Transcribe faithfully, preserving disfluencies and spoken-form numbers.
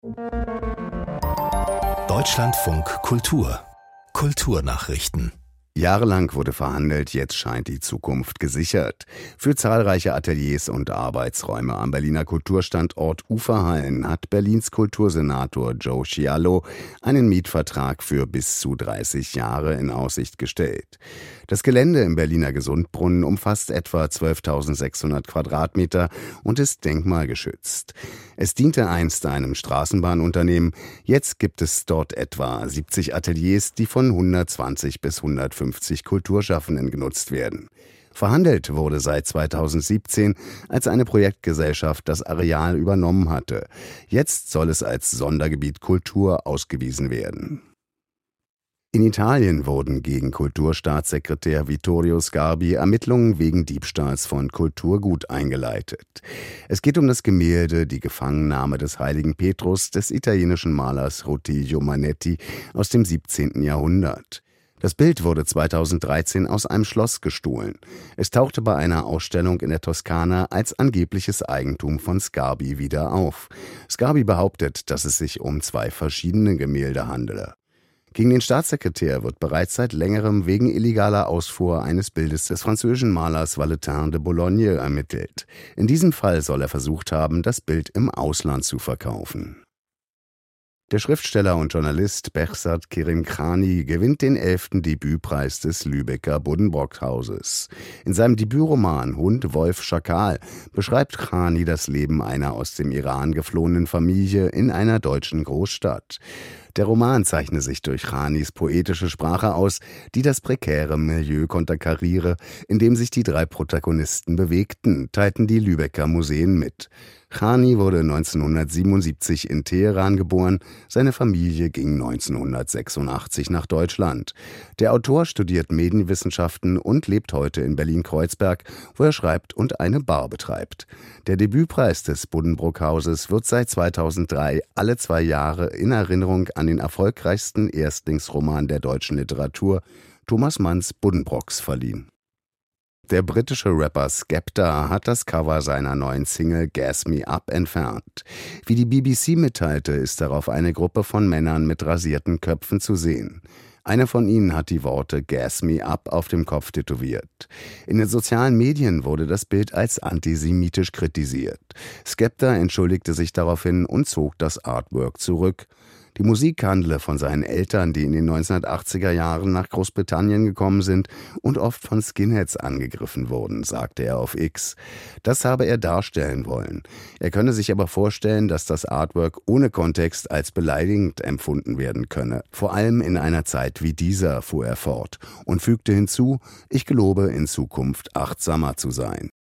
Deutschlandfunk Kultur Kulturnachrichten. Jahrelang wurde verhandelt, jetzt scheint die Zukunft gesichert. Für zahlreiche Ateliers und Arbeitsräume am Berliner Kulturstandort Uferhallen hat Berlins Kultursenator Joe Sciallo einen Mietvertrag für bis zu dreißig Jahre in Aussicht gestellt. Das Gelände im Berliner Gesundbrunnen umfasst etwa zwölftausendsechshundert Quadratmeter und ist denkmalgeschützt. Es diente einst einem Straßenbahnunternehmen, jetzt gibt es dort etwa siebzig Ateliers, die von hundertzwanzig bis hundertfünfzig Kulturschaffenden genutzt werden. Verhandelt wurde seit zweitausendsiebzehn, als eine Projektgesellschaft das Areal übernommen hatte. Jetzt soll es als Sondergebiet Kultur ausgewiesen werden. In Italien wurden gegen Kulturstaatssekretär Vittorio Sgarbi Ermittlungen wegen Diebstahls von Kulturgut eingeleitet. Es geht um das Gemälde Die Gefangennahme des heiligen Petrus des italienischen Malers Rutilio Manetti aus dem siebzehnten Jahrhundert. Das Bild wurde zweitausenddreizehn aus einem Schloss gestohlen. Es tauchte bei einer Ausstellung in der Toskana als angebliches Eigentum von Sgarbi wieder auf. Sgarbi behauptet, dass es sich um zwei verschiedene Gemälde handele. Gegen den Staatssekretär wird bereits seit längerem wegen illegaler Ausfuhr eines Bildes des französischen Malers Valentin de Boulogne ermittelt. In diesem Fall soll er versucht haben, das Bild im Ausland zu verkaufen. Der Schriftsteller und Journalist Behzad Kerimkhani gewinnt den elften Debütpreis des Lübecker Buddenbrooks-Hauses. In seinem Debütroman Hund, Wolf, Schakal beschreibt Khani das Leben einer aus dem Iran geflohenen Familie in einer deutschen Großstadt. Der Roman zeichne sich durch Khanis poetische Sprache aus, die das prekäre Milieu konterkariere, in dem sich die drei Protagonisten bewegten, teilten die Lübecker Museen mit. Khani wurde neunzehnhundertsiebenundsiebzig in Teheran geboren, seine Familie ging neunzehnhundertsechsundachtzig nach Deutschland. Der Autor studiert Medienwissenschaften und lebt heute in Berlin-Kreuzberg, wo er schreibt und eine Bar betreibt. Der Debütpreis des Buddenbrook-Hauses wird seit zweitausenddrei alle zwei Jahre in Erinnerung an den erfolgreichsten Erstlingsroman der deutschen Literatur, Thomas Manns Buddenbrooks, verliehen. Der britische Rapper Skepta hat das Cover seiner neuen Single Gas Me Up entfernt. Wie die B B C mitteilte, ist darauf eine Gruppe von Männern mit rasierten Köpfen zu sehen. Einer von ihnen hat die Worte Gas Me Up auf dem Kopf tätowiert. In den sozialen Medien wurde das Bild als antisemitisch kritisiert. Skepta entschuldigte sich daraufhin und zog das Artwork zurück. Die Musik handle von seinen Eltern, die in den neunzehnhundertachtziger Jahren nach Großbritannien gekommen sind und oft von Skinheads angegriffen wurden, sagte er auf X. Das habe er darstellen wollen. Er könne sich aber vorstellen, dass das Artwork ohne Kontext als beleidigend empfunden werden könne. Vor allem in einer Zeit wie dieser, fuhr er fort und fügte hinzu, ich gelobe in Zukunft achtsamer zu sein.